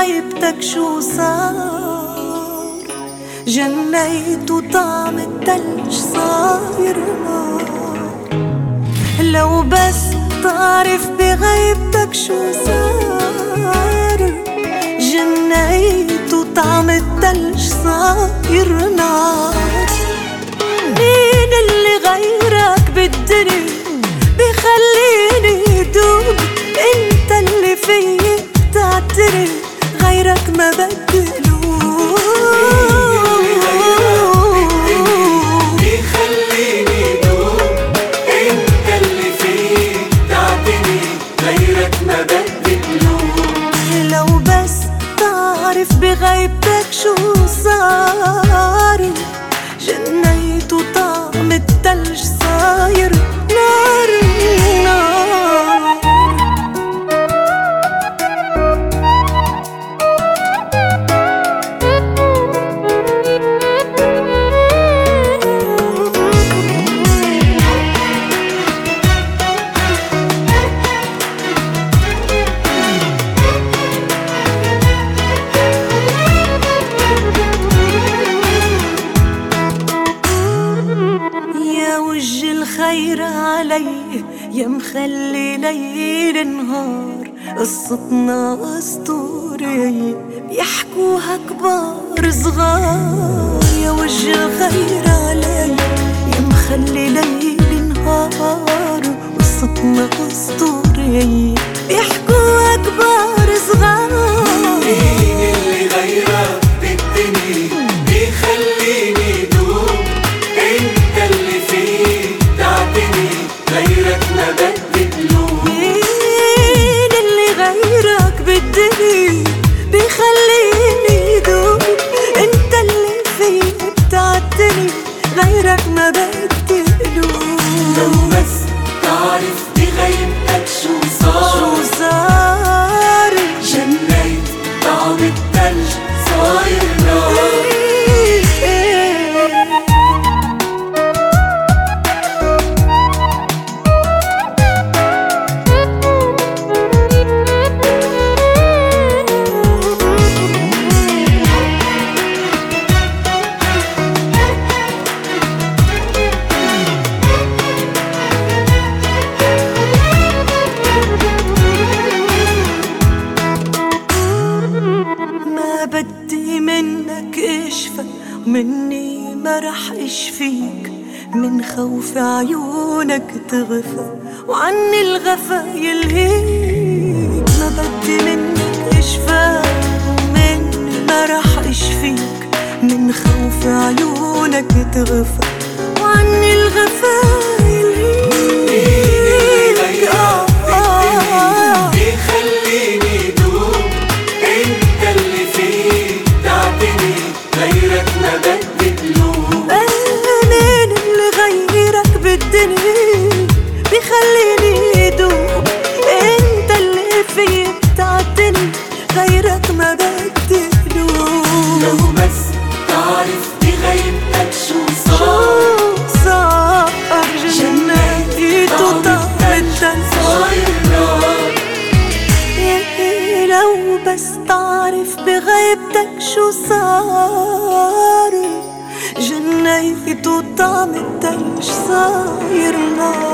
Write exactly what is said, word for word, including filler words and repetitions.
بغيبتك شو صار، جنيت وطعم التلج صاير نار. لو بس تعرف بغيبتك شو صار، جنيت وطعم التلج صاير نار. مين اللي غيرك بالدنيا بخليني دوب؟ انت اللي فيي بتعترف، غيرك ما بدلو. بخليني دوب، انت اللي فيي بتعترف، غيرك ما بدلو. لو بس تعرف بغيبتك شو صار، جنيت وطعم التلج صاير نار نار. يا وجه الخير علي، يا مخلي ليل نهار قصتنا اسطورية بيحكوها كبار صغار. يا وجه الخير علي، يا مخلي ليل نهار قصتنا اسطورية بيحكوها كبار صغار. مين اللي غيرك بالدنيا بيخليني دوب؟ انت اللي فيي بتعتني، غيرك ما بدلو. مين اللي غيرك بالدنيا بيخليني دوب؟ انت اللي فيي بتعتني، غيرك ما بدلو. لو بس تعرف بغيبتك شو صار، شو صار، جنيت طعم التلج صاير نار. ما بدي منك اشفى، مني ما رح اشفيك، من خوف عيونك تغفى وعني الغفا يلهيك. ما بدي منك اشفى، مني ما رح اشفيك، من خوف عيونك تغفى وعني الغفا يلهيك. آه آه بيخليني دوب، انت اللي فيي بتعتني، غيرك ما بدلو. مين اللي غيرك بالدنيا بيخليني دوب؟ انت اللي فيي بتعتني، غيرك ما بدلو. لو بس تعرف بغيبتك شو صار، شو صار، جنيت وطعم التلج صاير نار. لو بس تعرف بغيبتك شو صار، جنيت وطعم التلج صاير نار.